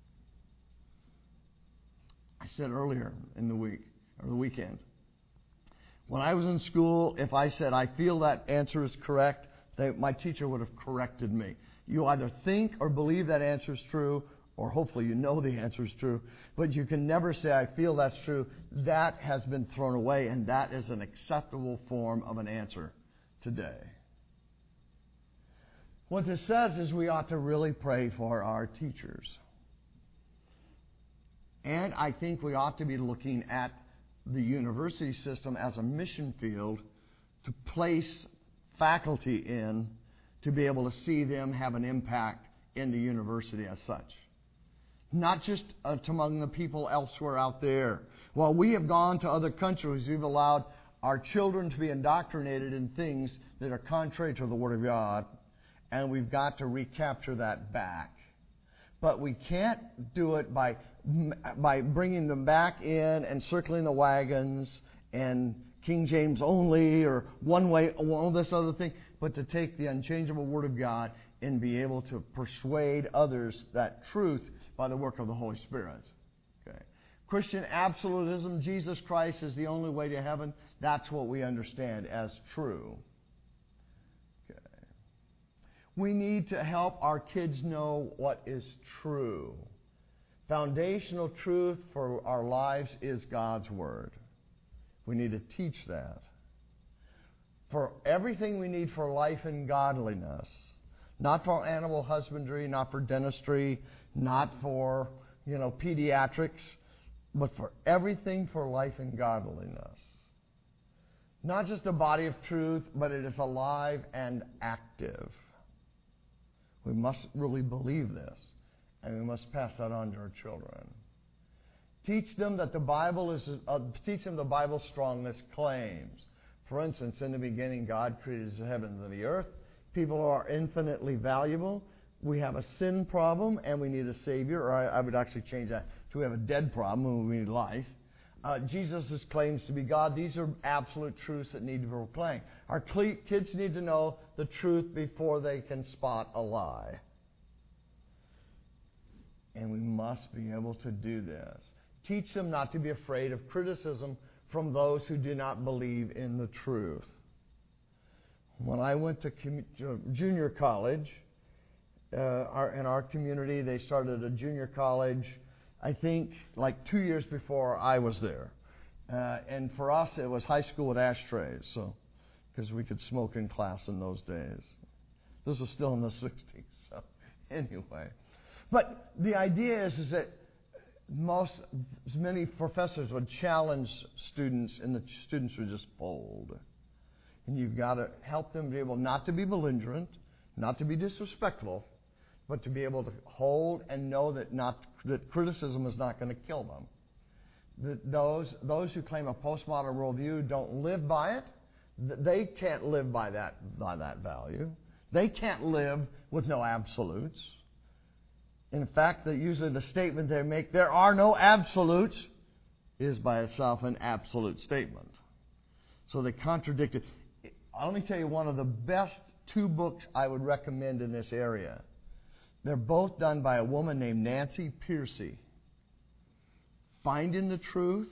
Speaker 1: I said earlier in the week, or the weekend, when I was in school, if I said I feel that answer is correct, they, my teacher would have corrected me. You either think or believe that answer is true, or hopefully you know the answer is true, but you can never say, I feel that's true. That has been thrown away, and that is an acceptable form of an answer today. What this says is we ought to really pray for our teachers. And I think we ought to be looking at the university system as a mission field to place faculty in to be able to see them have an impact in the university as such. Not just uh, among the people elsewhere out there. While we have gone to other countries, we've allowed our children to be indoctrinated in things that are contrary to the Word of God, and we've got to recapture that back. But we can't do it by by bringing them back in and circling the wagons and King James only or one way, all this other thing, but to take the unchangeable Word of God and be able to persuade others that truth by the work of the Holy Spirit. Okay. Christian absolutism, Jesus Christ is the only way to heaven, that's what we understand as true. Okay. We need to help our kids know what is true. Foundational truth for our lives is God's Word. We need to teach that. For everything we need for life and godliness, not for animal husbandry, not for dentistry, not for, you know, pediatrics, but for everything for life and godliness. Not just a body of truth, but it is alive and active. We must really believe this, and we must pass that on to our children. Teach them that the Bible is, uh, teach them the Bible's strongness claims. For instance, in the beginning, God created the heavens and the earth. People are infinitely valuable. We have a sin problem, and we need a Savior. Or I, I would actually change that to we have a dead problem, and we need life. uh, Jesus' claims to be God. These are absolute truths that need to be proclaimed. Our kids need to know the truth before they can spot a lie. And we must be able to do this. Teach them not to be afraid of criticism from those who do not believe in the truth. When I went to junior college, uh, our, in our community, they started a junior college, I think, like two years before I was there. Uh, and for us, it was high school with ashtrays, so because we could smoke in class in those days. This was still in the sixties, so anyway. But the idea is, is that most, many professors would challenge students, and the students would just fold. And you've got to help them be able not to be belligerent, not to be disrespectful, but to be able to hold and know that not that criticism is not going to kill them. That those those who claim a postmodern worldview don't live by it. They can't live by that by that value. They can't live with no absolutes. In fact, that usually the statement they make, "There are no absolutes," is by itself an absolute statement. So they contradict it. I'll only tell you one of the best two books I would recommend in this area. They're both done by a woman named Nancy Pearcey. Finding the Truth.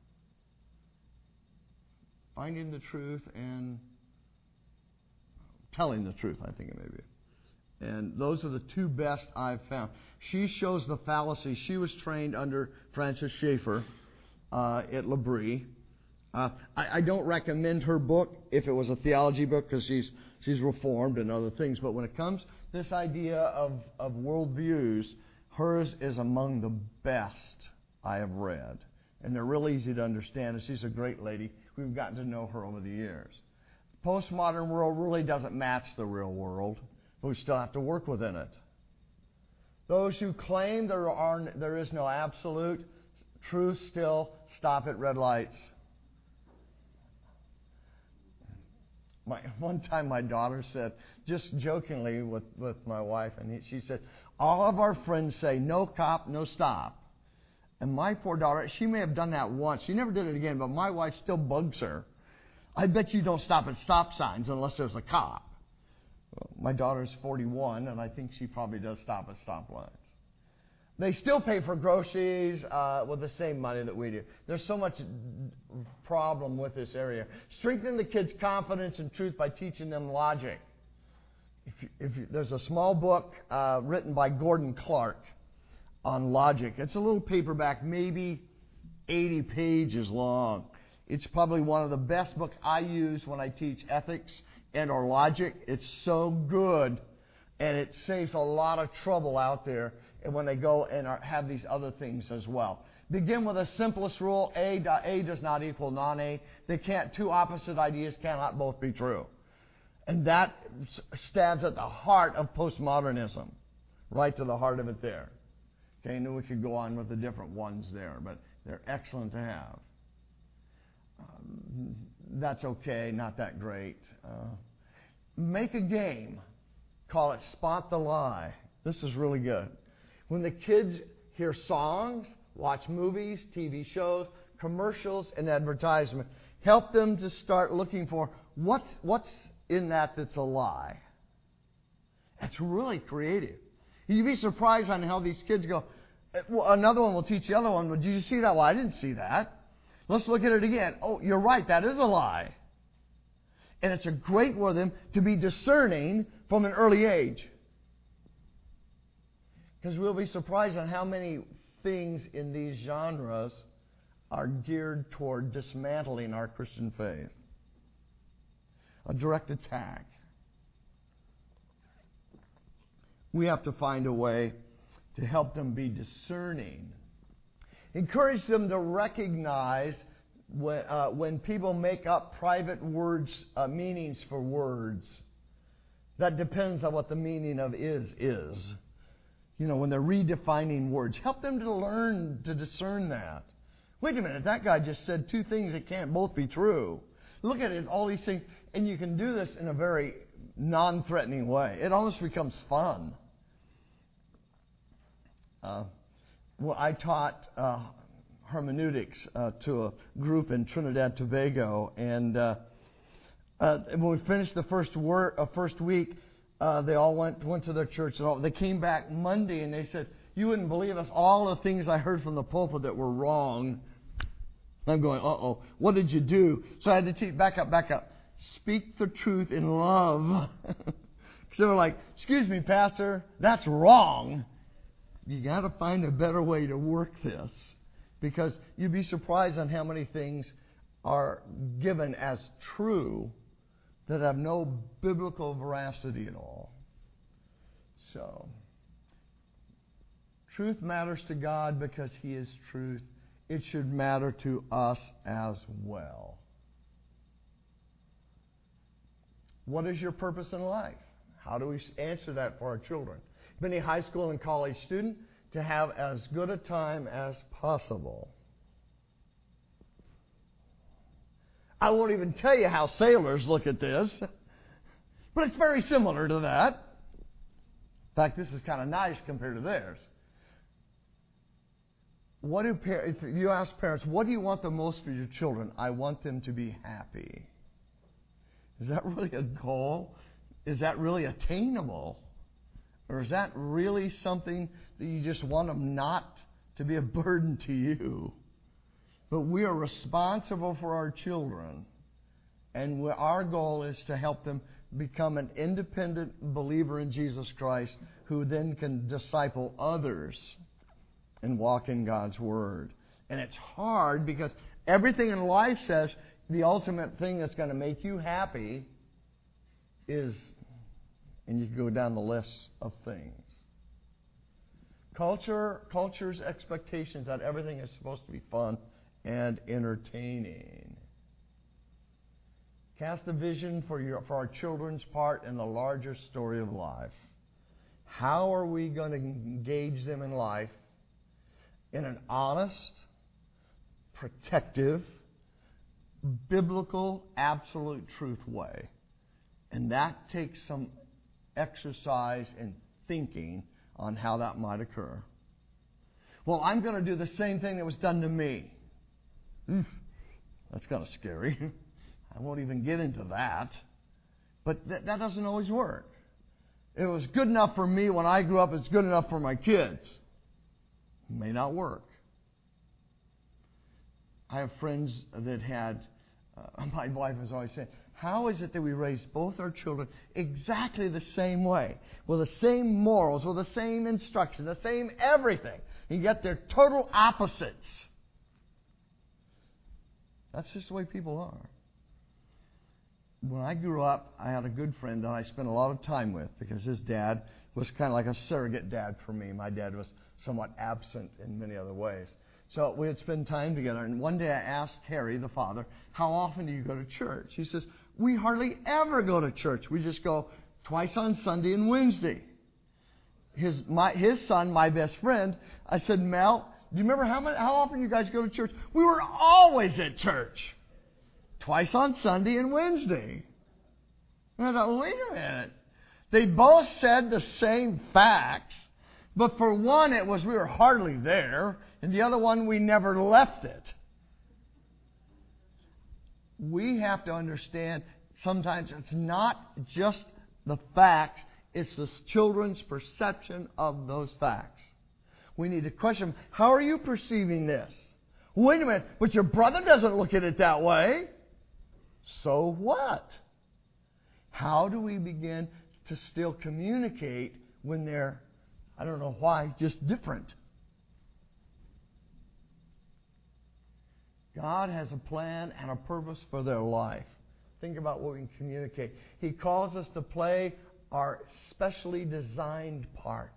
Speaker 1: Finding the Truth and Telling the Truth, I think it may be. And those are the two best I've found. She shows the fallacy. She was trained under Francis Schaeffer uh, at L'Abri. Uh, I, I don't recommend her book if it was a theology book because she's she's reformed and other things. But when it comes to this idea of, of worldviews, hers is among the best I have read. And they're real easy to understand. And she's a great lady. We've gotten to know her over the years. The postmodern world really doesn't match the real world, but we still have to work within it. Those who claim there are there is no absolute truth still stop at red lights. My, one time my daughter said, just jokingly with, with my wife, and he, she said, all of our friends say, no cop, no stop. And my poor daughter, she may have done that once. She never did it again, but my wife still bugs her. I bet you don't stop at stop signs unless there's a cop. Well, my daughter's forty-one, and I think she probably does stop at stoplights. They still pay for groceries uh, with the same money that we do. There's so much problem with this area. Strengthen the kids' confidence and truth by teaching them logic. If you, if you, there's a small book uh, written by Gordon Clark on logic. It's a little paperback, maybe eighty pages long. It's probably one of the best books I use when I teach ethics and or logic. It's so good, and it saves a lot of trouble out there. And when they go and are, have these other things as well. Begin with the simplest rule: A, A does not equal non-A. They can't. Two opposite ideas cannot both be true, and that stabs at the heart of postmodernism, right to the heart of it there. Okay, and then we could go on with the different ones there, but they're excellent to have. Um, that's okay, not that great. Uh, make a game. Call it Spot the Lie. This is really good. When the kids hear songs, watch movies, T V shows, commercials, and advertisement, help them to start looking for what's what's in that that's a lie. That's really creative. You'd be surprised on how these kids go, well, another one will teach the other one, but did you see that? Well, I didn't see that. Let's look at it again. Oh, you're right, that is a lie. And it's a great way for them to be discerning from an early age. Because we'll be surprised on how many things in these genres are geared toward dismantling our Christian faith. A direct attack. We have to find a way to help them be discerning. Encourage them to recognize when, uh, when people make up private words, uh, meanings for words. That depends on what the meaning of is is. You know, when they're redefining words, help them to learn to discern that. Wait a minute, that guy just said two things that can't both be true. Look at it, all these things, and you can do this in a very non-threatening way. It almost becomes fun. Uh, well, I taught uh, hermeneutics uh, to a group in Trinidad Tobago, and uh, uh, when we finished the first wor- uh, first week, uh, they all went went to their church. And all, they came back Monday, and they said, "You wouldn't believe us, all the things I heard from the pulpit that were wrong." I'm going, uh-oh, what did you do? So I had to teach, back up, back up. Speak the truth in love. Because they were like, "Excuse me, Pastor, that's wrong." You got to find a better way to work this, because you'd be surprised on how many things are given as true that have no biblical veracity at all. So, truth matters to God because He is truth. It should matter to us as well. What is your purpose in life? How do we answer that for our children? Any high school and college student, to have as good a time as possible. I won't even tell you how sailors look at this, but it's very similar to that. In fact, this is kind of nice compared to theirs. What do if you ask parents, what do you want the most for your children? I want them to be happy. Is that really a goal? Is that really attainable? Or is that really something that you just want them not to be a burden to you? But we are responsible for our children. And we, our goal is to help them become an independent believer in Jesus Christ, who then can disciple others and walk in God's Word. And it's hard because everything in life says the ultimate thing that's going to make you happy is... And you can go down the list of things. Culture, culture's expectations that everything is supposed to be fun and entertaining. Cast a vision for your for our children's part in the larger story of life. How are we going to engage them in life in an honest, protective, biblical, absolute truth way? And that takes some exercise and thinking on how that might occur. Well, I'm going to do the same thing that was done to me. Oof, that's kind of scary. I won't even get into that. But th- that doesn't always work. It was good enough for me when I grew up. It's good enough for my kids. It may not work. I have friends that had, uh, my wife was always saying, how is it that we raise both our children exactly the same way, with the same morals, with the same instruction, the same everything, and yet they're total opposites? That's just the way people are. When I grew up, I had a good friend that I spent a lot of time with because his dad was kind of like a surrogate dad for me. My dad was somewhat absent in many other ways. So we would spend time together. And one day I asked Harry, the father, how often do you go to church? He says, we hardly ever go to church. We just go twice on Sunday and Wednesday. His my his son, my best friend, I said, Mel, do you remember how many, how often you guys go to church? We were always at church. Twice on Sunday and Wednesday. And I thought, wait a minute. They both said the same facts, but for one it was we were hardly there, and the other one we never left it. We have to understand sometimes it's not just the facts, it's the children's perception of those facts. We need to question, how are you perceiving this? Wait a minute, but your brother doesn't look at it that way. So what? How do we begin to still communicate when they're, I don't know why, just different? God has a plan and a purpose for their life. Think about what we can communicate. He calls us to play our specially designed part.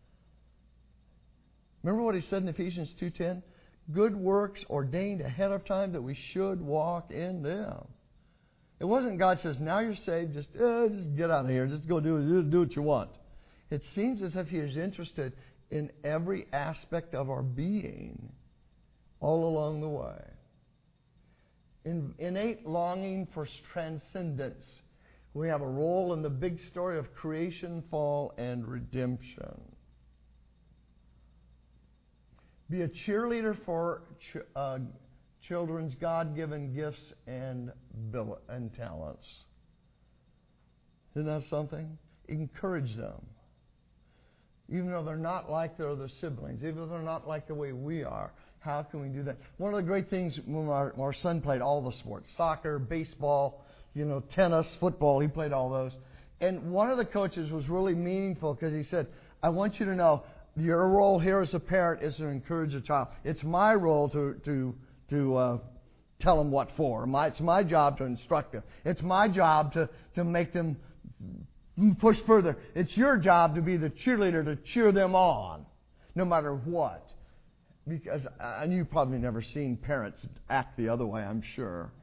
Speaker 1: Remember what he said in Ephesians two ten? Good works ordained ahead of time that we should walk in them. It wasn't God says, now you're saved, just, uh, just get out of here, just go do, do what you want. It seems as if He is interested in every aspect of our being all along the way. In, innate longing for transcendence. We have a role in the big story of creation, fall, and redemption. Be a cheerleader for ch- uh, children's God-given gifts and, bill- and talents. Isn't that something? Encourage them. Even though they're not like their other siblings, even though they're not like the way we are, how can we do that? One of the great things when our, our son played all the sports, soccer, baseball, you know, tennis, football, he played all those. And one of the coaches was really meaningful because he said, I want you to know your role here as a parent is to encourage a child. It's my role to to to uh, tell them what for. My, it's my job to instruct them. It's my job to, to make them push further. It's your job to be the cheerleader to cheer them on, no matter what. Because, and you've probably never seen parents act the other way, I'm sure.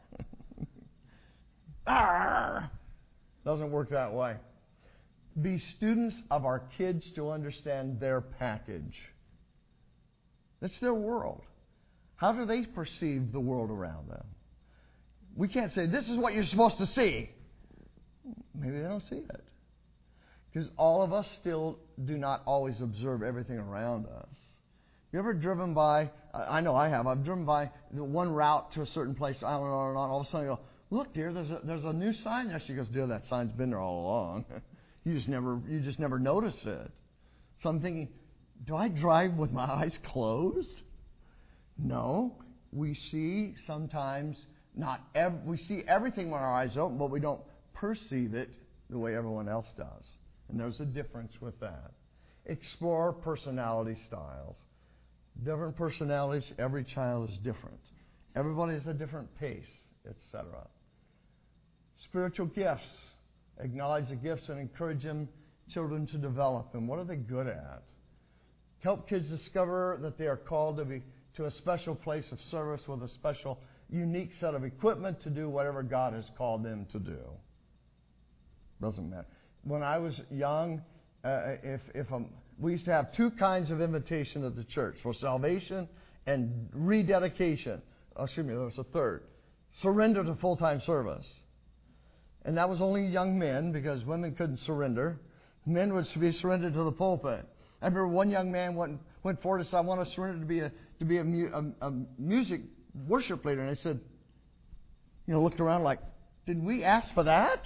Speaker 1: Doesn't work that way. Be students of our kids to understand their package. It's their world. How do they perceive the world around them? We can't say, this is what you're supposed to see. Maybe they don't see it. Because all of us still do not always observe everything around us. You ever driven by, I know I have, I've driven by one route to a certain place, on and on and on, all of a sudden you go, look dear, there's a, there's a new sign there. She goes, dear, that sign's been there all along. you just never you just never noticed it. So I'm thinking, do I drive with my eyes closed? No. We see sometimes, not ev- we see everything when our eyes open, but we don't perceive it the way everyone else does. And there's a difference with that. Explore personality styles. Different personalities, every child is different. Everybody has a different pace, et cetera. Spiritual gifts. Acknowledge the gifts and encourage them, children to develop them. What are they good at? Help kids discover that they are called to be to a special place of service with a special, unique set of equipment to do whatever God has called them to do. Doesn't matter. When I was young, uh, if if um, we used to have two kinds of invitation at the church for salvation and rededication. Oh, excuse me, there was a third. Surrender to full-time service. And that was only young men because women couldn't surrender. Men would be surrendered to the pulpit. I remember one young man went went forward and said, I want to surrender to be a to be a, a, a music worship leader. And I said, you know, looked around like, did we ask for that?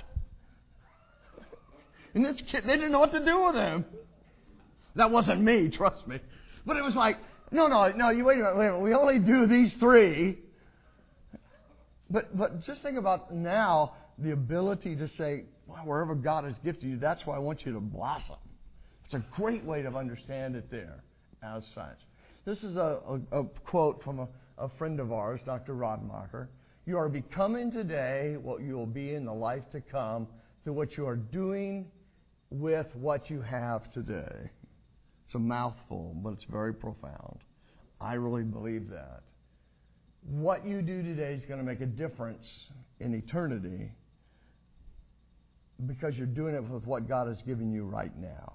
Speaker 1: And this kid, they didn't know what to do with him. That wasn't me, trust me. But it was like, no, no, no, you wait a minute, wait a minute. We only do these three. But but just think about now the ability to say, well, wherever God has gifted you, that's why I want you to blossom. It's a great way to understand it there as such. This is a, a, a quote from a, a friend of ours, Doctor Rodmacher. You are becoming today what you will be in the life to come through what you are doing with what you have today. It's a mouthful, but it's very profound. I really believe that. What you do today is going to make a difference in eternity because you're doing it with what God has given you right now.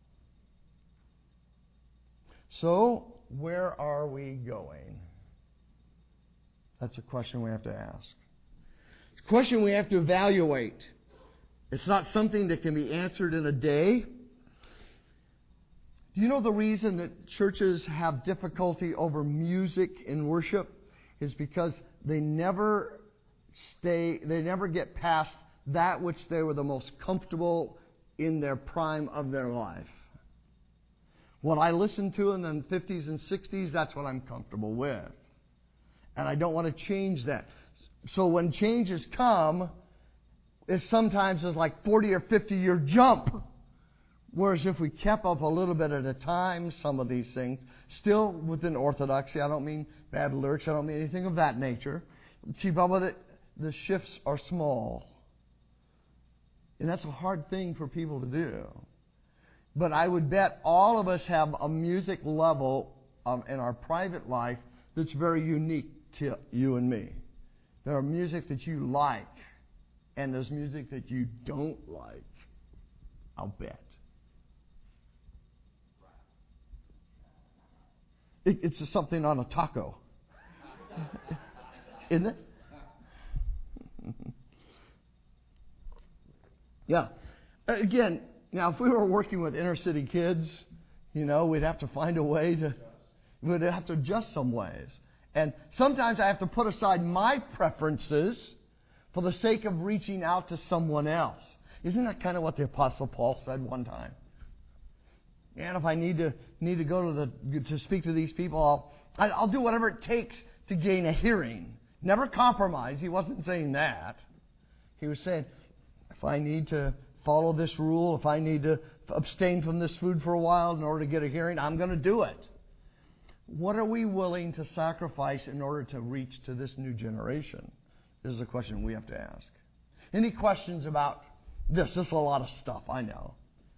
Speaker 1: So, where are we going? That's a question we have to ask. It's a question we have to evaluate. It's not something that can be answered in a day. Do you know the reason that churches have difficulty over music in worship is because they never stay, they never get past that which they were the most comfortable in their prime of their life. What I listened to in the fifties and sixties, that's what I'm comfortable with. And I don't want to change that. So when changes come, it sometimes is like forty or fifty year jump. Whereas if we kept up a little bit at a time, some of these things, still within orthodoxy, I don't mean bad lyrics, I don't mean anything of that nature. Keep up with it, the shifts are small. And that's a hard thing for people to do. But I would bet all of us have a music level um, in our private life that's very unique to you and me. There are music that you like, and there's music that you don't like. I'll bet. It, it's just something on a taco. Isn't it? Yeah. Again, now if we were working with inner city kids, you know, we'd have to find a way to would have to adjust some ways. And sometimes I have to put aside my preferences for the sake of reaching out to someone else. Isn't that kind of what the Apostle Paul said one time? And if I need to need to go to the to speak to these people, I'll I'll do whatever it takes to gain a hearing. Never compromise. He wasn't saying that. He was saying, if I need to follow this rule, if I need to abstain from this food for a while in order to get a hearing, I'm going to do it. What are we willing to sacrifice in order to reach to this new generation? This is a question we have to ask. Any questions about this? This is a lot of stuff, I know.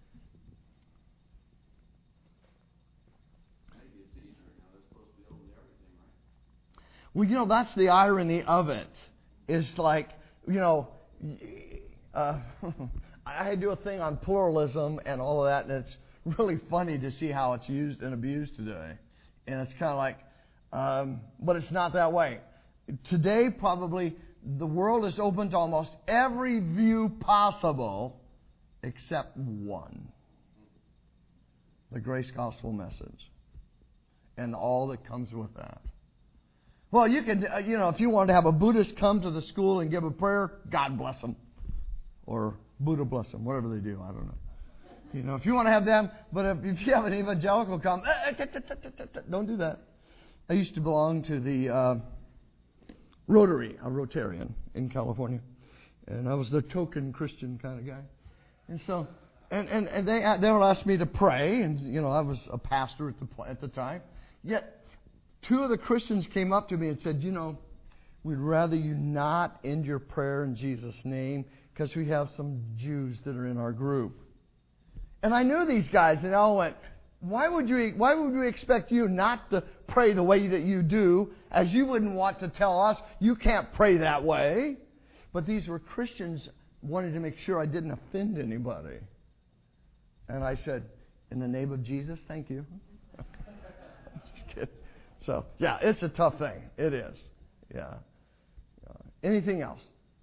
Speaker 1: Well, you know, that's the irony of it. It's like, you know, uh, I do a thing on pluralism and all of that, and it's really funny to see how it's used and abused today. And it's kind of like, um, but it's not that way. Today, probably, the world is open to almost every view possible except one. The grace gospel message. And all that comes with that. Well, you could, uh, you know, if you wanted to have a Buddhist come to the school and give a prayer, God bless them. Or Buddha bless them, whatever they do, I don't know. You know, if you want to have them, but if, if you have an evangelical come, don't do that. I used to belong to the uh, Rotary, a Rotarian in California. And I was the token Christian kind of guy. And so, and, and, and they they would ask me to pray, and, you know, I was a pastor at the at the time. Yet, two of the Christians came up to me and said, you know, we'd rather you not end your prayer in Jesus' name because we have some Jews that are in our group. And I knew these guys, and I all went, why would you, why would we expect you not to pray the way that you do, as you wouldn't want to tell us you can't pray that way? But these were Christians wanting to make sure I didn't offend anybody. And I said, in the name of Jesus, thank you. Just kidding. So, yeah, it's a tough thing. It is. Yeah. yeah. Anything else?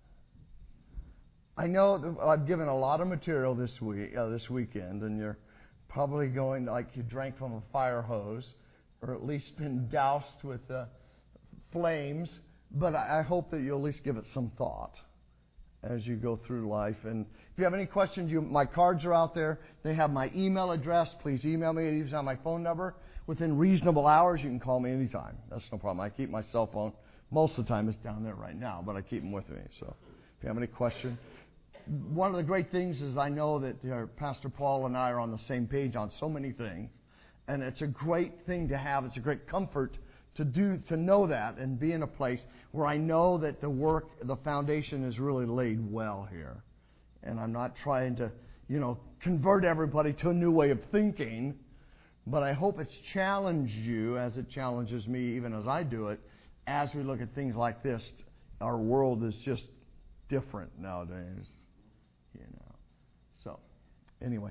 Speaker 1: I know that I've given a lot of material this week, uh, this weekend, and you're probably going like you drank from a fire hose, or at least been doused with uh, flames. But I, I hope that you'll at least give it some thought as you go through life. And if you have any questions, you, my cards are out there. They have my email address. Please email me. It's on my phone number. Within reasonable hours, you can call me anytime. That's no problem. I keep my cell phone. Most of the time, it's down there right now, but I keep them with me. So if you have any question. One of the great things is I know that uh, Pastor Paul and I are on the same page on so many things. And it's a great thing to have. It's a great comfort to do, to know that and be in a place where I know that the work, the foundation is really laid well here. And I'm not trying to, you know, convert everybody to a new way of thinking. But I hope it's challenged you as it challenges me, even as I do it, as we look at things like this. Our world is just different nowadays, you know. So, anyway.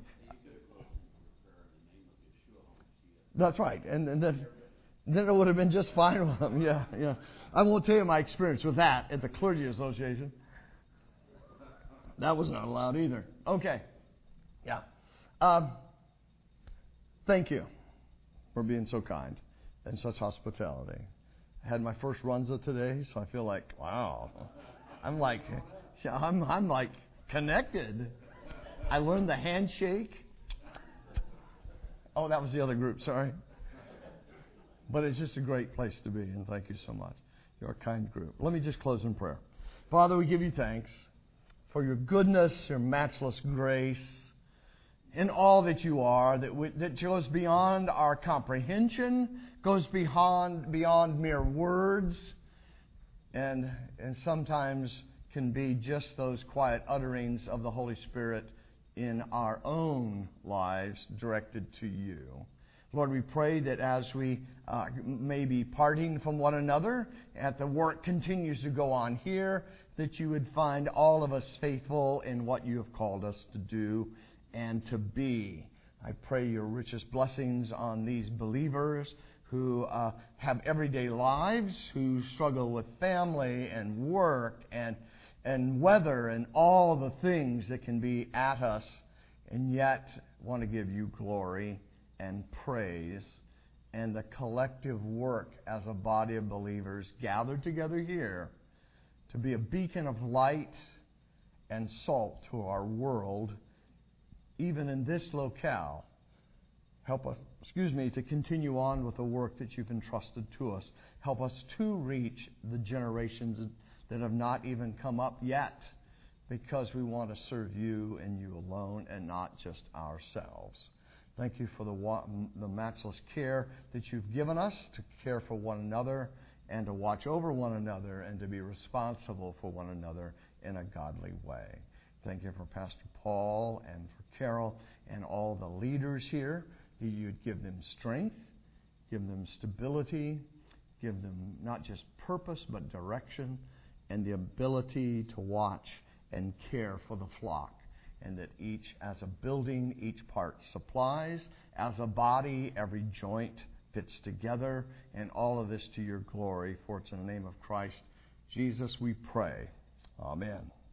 Speaker 1: That's right. And, and then, then it would have been just fine with them. Yeah, yeah. I won't tell you my experience with that at the Clergy Association. That was not allowed either. Okay. Yeah. Um, Thank you for being so kind and such hospitality. I had my first runza today, so I feel like, wow, I'm like, I'm I'm like connected. I learned the handshake. Oh, that was the other group. Sorry, but it's just a great place to be, and thank you so much. You're a kind group. Let me just close in prayer. Father, we give you thanks for your goodness, your matchless grace. In all that you are, that, we, that goes beyond our comprehension, goes beyond beyond mere words, and and sometimes can be just those quiet utterings of the Holy Spirit in our own lives directed to you. Lord, we pray that as we uh, may be parting from one another, as the work continues to go on here, that you would find all of us faithful in what you have called us to do and to be. I pray your richest blessings on these believers who uh, have everyday lives, who struggle with family and work and and weather and all the things that can be at us, and yet want to give you glory and praise and the collective work as a body of believers gathered together here to be a beacon of light and salt to our world, even in this locale. Help us, excuse me, to continue on with the work that you've entrusted to us. Help us to reach the generations that have not even come up yet, because we want to serve you and you alone and not just ourselves. Thank you for the, the matchless care that you've given us to care for one another and to watch over one another and to be responsible for one another in a godly way. Thank you for Pastor Paul and for Carol and all the leaders here. You'd give them strength, give them stability, give them not just purpose but direction and the ability to watch and care for the flock, and that each, as a building, each part supplies, as a body, every joint fits together, and all of this to your glory. For it's in the name of Christ Jesus we pray. Amen.